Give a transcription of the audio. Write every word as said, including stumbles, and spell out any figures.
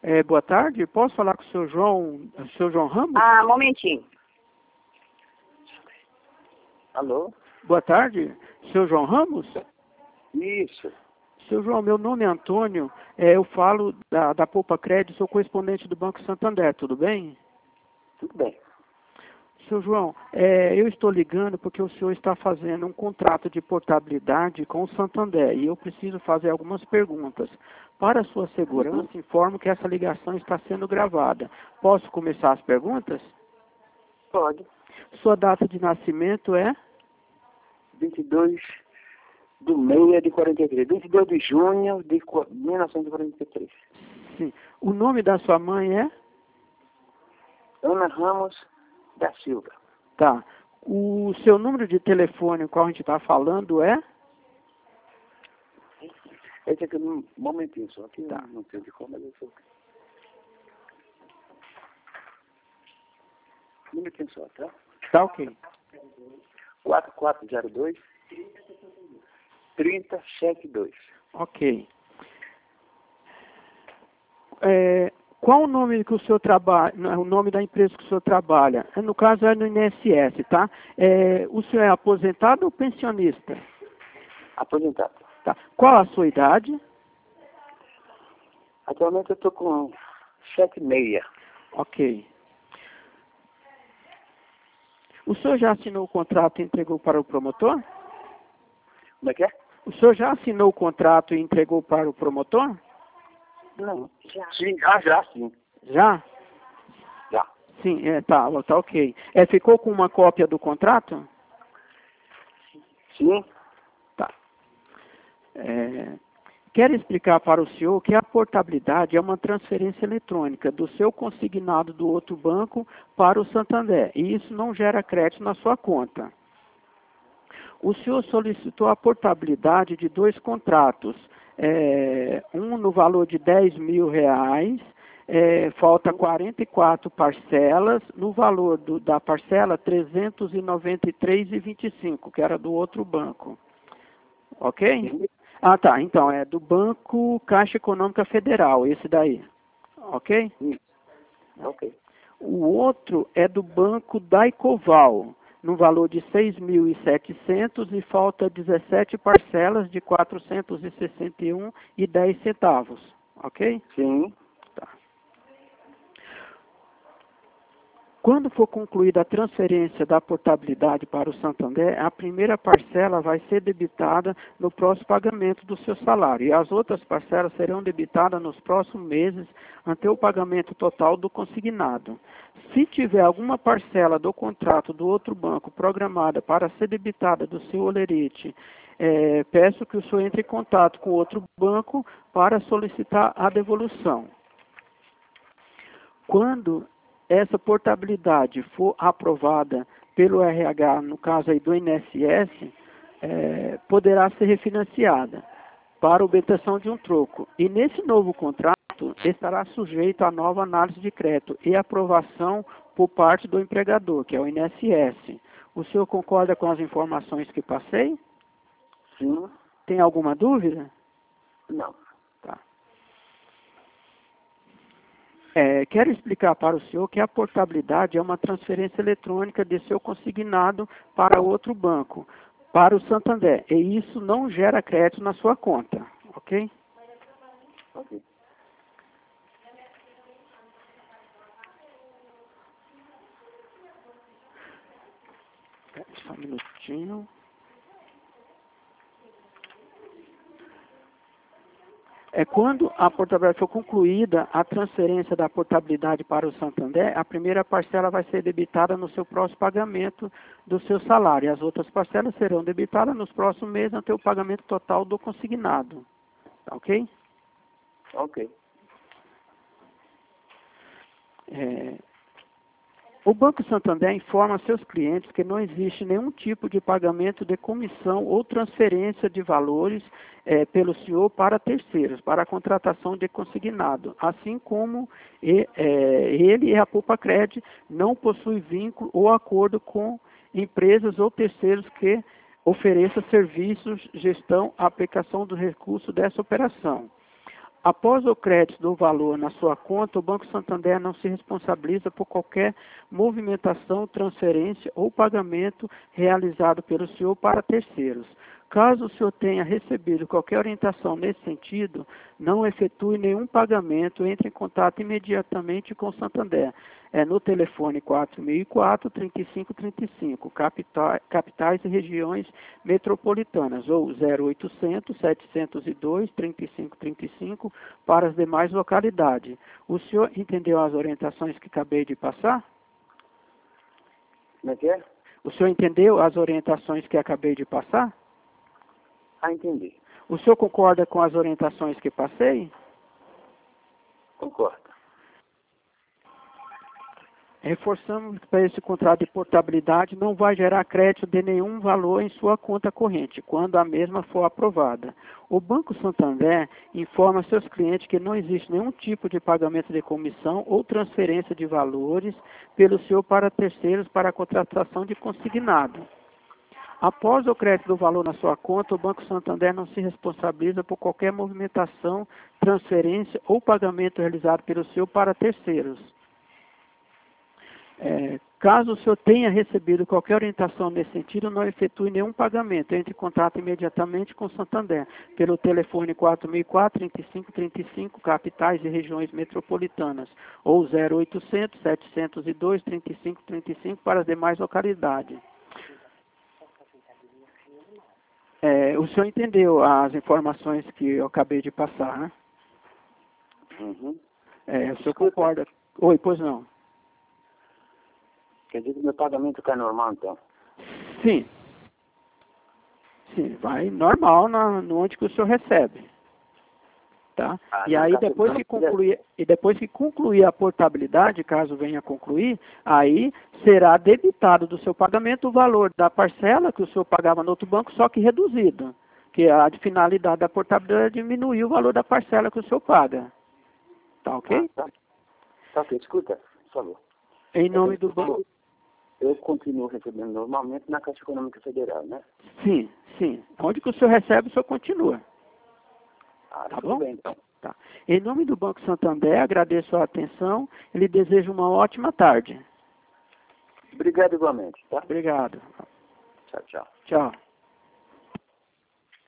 É, boa tarde, posso falar com o senhor João, o senhor João Ramos? Ah, momentinho. Alô? Boa tarde, senhor João Ramos? Isso. Seu João, meu nome é Antônio, é, eu falo da, da Poupa Crédito, sou correspondente do Banco Santander, tudo bem? Tudo bem. Seu João, é, eu estou ligando porque o senhor está fazendo um contrato de portabilidade com o Santander e eu preciso fazer algumas perguntas. Para a sua segurança, Uhum. informo que essa ligação está sendo gravada. Posso começar as perguntas? Pode. Sua data de nascimento é? vinte e dois do meio de quarenta e três. vinte e dois de junho de qu- mil novecentos e quarenta e três. Sim. O nome da sua mãe é? Ana Ramos da Silva. Tá. O seu número de telefone, qual a gente está falando, é? Esse aqui, um momentinho só. Aqui Tá. não sei de como, mas eu sou. Um minutinho só, tá? Tá ok. quatro quatro zero dois, trinta setenta e dois. Ok. É, qual o nome que o senhor trabalha, o nome da empresa que o senhor trabalha? No caso é no I N S S, tá? É, o senhor é aposentado ou pensionista? Aposentado. Tá. Qual a sua idade? Atualmente eu estou com sete e meia. Ok. O senhor já assinou o contrato e entregou para o promotor? Como é que é? O senhor já assinou o contrato e entregou para o promotor? Não. Já. Sim, ah, já, sim. Já? Já. Sim, é, tá, tá ok. É, ficou com uma cópia do contrato? Sim. Tá. É, quero explicar para o senhor que a portabilidade é uma transferência eletrônica do seu consignado do outro banco para o Santander, e isso não gera crédito na sua conta. O senhor solicitou a portabilidade de dois contratos, é, um no valor de dez mil reais, é, falta quarenta e quatro parcelas, no valor do, da parcela trezentos e noventa e três reais e vinte e cinco centavos, que era do outro banco. Ok? Sim. Ah, tá. Então, é do Banco Caixa Econômica Federal, esse daí. Ok? Sim. Ok. O outro é do Banco Daicoval, no valor de seis mil e setecentos e falta dezessete parcelas de quatrocentos e sessenta e um reais e dez centavos. Ok? Sim. Tá. Quando for concluída a transferência da portabilidade para o Santander, a primeira parcela vai ser debitada no próximo pagamento do seu salário e as outras parcelas serão debitadas nos próximos meses ante o pagamento total do consignado. Se tiver alguma parcela do contrato do outro banco programada para ser debitada do seu holerite, é, peço que o senhor entre em contato com outro banco para solicitar a devolução. Quando essa portabilidade for aprovada pelo R H, no caso aí do I N S S, é, poderá ser refinanciada para obtenção de um troco. E nesse novo contrato estará sujeito a nova análise de crédito e aprovação por parte do empregador, que é o I N S S. O senhor concorda com as informações que passei? Sim. Tem alguma dúvida? Não. Tá. É, quero explicar para o senhor que a portabilidade é uma transferência eletrônica de seu consignado para outro banco, para o Santander, e isso não gera crédito na sua conta, ok? Ok. Só um minutinho. É quando a portabilidade for concluída, a transferência da portabilidade para o Santander, a primeira parcela vai ser debitada no seu próximo pagamento do seu salário. E as outras parcelas serão debitadas nos próximos meses até o pagamento total do consignado. Tá ok? Ok. É, o Banco Santander informa seus clientes que não existe nenhum tipo de pagamento de comissão ou transferência de valores é, pelo senhor para terceiros, para a contratação de consignado, assim como e, é, ele e a Poupa Cred não possuem vínculo ou acordo com empresas ou terceiros que ofereçam serviços, gestão, aplicação do recurso dessa operação. Após o crédito do valor na sua conta, o Banco Santander não se responsabiliza por qualquer movimentação, transferência ou pagamento realizado pelo senhor para terceiros. Caso o senhor tenha recebido qualquer orientação nesse sentido, não efetue nenhum pagamento, entre em contato imediatamente com o Santander. É no telefone quatro mil e quatro, trinta e cinco trinta e cinco, capitais, capitais e regiões metropolitanas, ou zero oitocentos, setecentos e dois, trinta e cinco trinta e cinco para as demais localidades. O senhor entendeu as orientações que acabei de passar? Como é que é? O senhor entendeu as orientações que acabei de passar? Ah, entendi. O senhor concorda com as orientações que passei? Concordo. Reforçamos que para esse contrato de portabilidade não vai gerar crédito de nenhum valor em sua conta corrente, quando a mesma for aprovada. O Banco Santander informa seus clientes que não existe nenhum tipo de pagamento de comissão ou transferência de valores pelo senhor para terceiros para a contratação de consignado. Após o crédito do valor na sua conta, o Banco Santander não se responsabiliza por qualquer movimentação, transferência ou pagamento realizado pelo senhor para terceiros. É, caso o senhor tenha recebido qualquer orientação nesse sentido, não efetue nenhum pagamento. Entre em contato imediatamente com o Santander, pelo telefone quatro mil e quatro, trinta e cinco trinta e cinco, capitais e regiões metropolitanas, ou zero oitocentos, setecentos e dois, trinta e cinco trinta e cinco para as demais localidades. É, o senhor entendeu as informações que eu acabei de passar, né? Uhum. É, o senhor concorda? Oi, pois não. Quer dizer que meu pagamento cai normal, então? Sim. Sim, vai normal na, no onde que o senhor recebe. Tá? Ah, E aí caso depois não que quiser- concluir, e depois que concluir a portabilidade, caso venha a concluir, aí será debitado do seu pagamento o valor da parcela que o senhor pagava no outro banco, só que reduzido. Que a finalidade da portabilidade é diminuir o valor da parcela que o senhor paga. Tá ok? Ah, tá. Tá ok, escuta, por favor. Em nome do banco. Eu continuo recebendo normalmente na Caixa Econômica Federal, né? Sim, sim. Onde que o senhor recebe, o senhor continua. Ah, Tá tudo bom? bem, então. Tá. Em nome do Banco Santander, agradeço a atenção e lhe desejo uma ótima tarde. Obrigado igualmente, tá? Obrigado. Tchau, tchau. Tchau.